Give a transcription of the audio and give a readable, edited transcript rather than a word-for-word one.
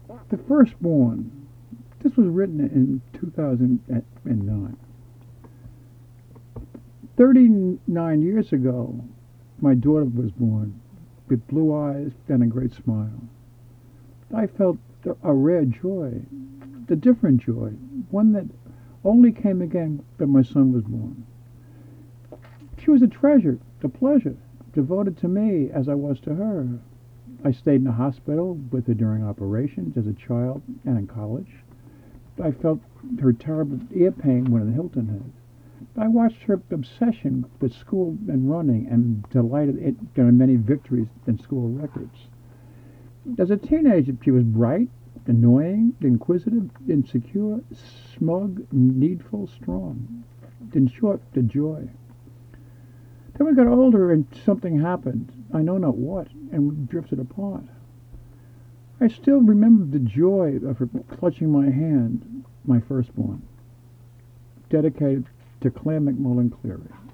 The Firstborn. This was written in 2009. 39 years ago, my daughter was born with blue eyes and a great smile. I felt a rare joy, a different joy, one that only came again when my son was born. She was a treasure, a pleasure, devoted to me as I was to her. I stayed in the hospital with her during operations as a child and in college. I felt her terrible ear pain when in Hilton Head. I watched her obsession with school and running and delighted in her many victories in school records. As a teenager, she was bright, annoying, inquisitive, insecure, smug, needful, strong. In short, the joy. Then we got older and something happened. I know not what, and we drifted apart. I still remember the joy of her clutching my hand, my firstborn, dedicated to Claire McMullen Cleary.